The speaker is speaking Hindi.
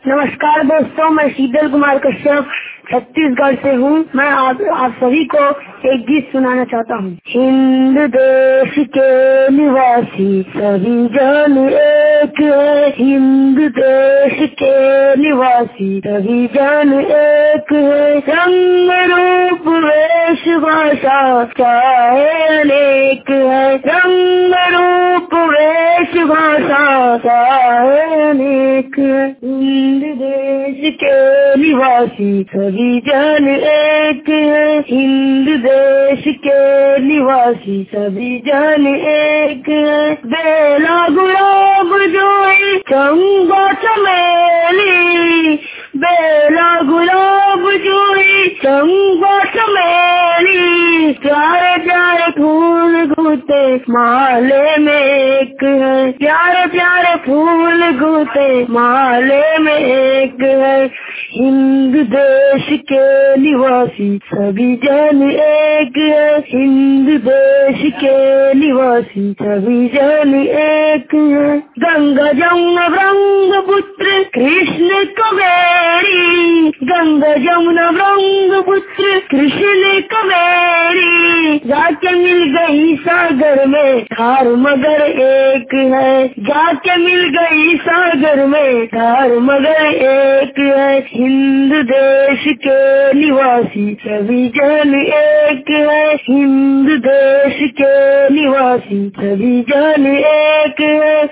नमस्कार दोस्तों, मैं शीतल कुमार कश्यप छत्तीसगढ़ से हूँ। मैं आप सभी को एक गीत सुनाना चाहता हूँ। हिंद देश के निवासी सभी जन एक है, हिंद देश के निवासी सभी जन एक है। रंग रूप वेश भाषा चाहे अनेक है, रंग रूप वेश भाषा चाहे अनेक है। हिंद देश के निवासी सभी जन एक है, हिंद देश के निवासी सभी जन एक है। बेला गुलाब जोई चंबा चमेली, बेला गुलाब जोई चंबा चमेली, प्यारे प्यारे फूल गुते माले में एक है, प्यारे प्यारे फूल गुते माले में एक है। हिंद देश के निवासी सभी जन एक है, हिंद देश के निवासी सभी जन एक है। गंगा जमुना ब्रह्मपुत्र कृष्ण कावेरी, गंगा जमुना ब्रह्मपुत्र कृष्ण कावेरी, जाके मिल गई सागर में धार मगर एक है, जाके मिल गई सागर में धार मगर एक है। हिंद देश के निवासी सभी जन एक है, हिंद देश के निवासी सभी जन एक है।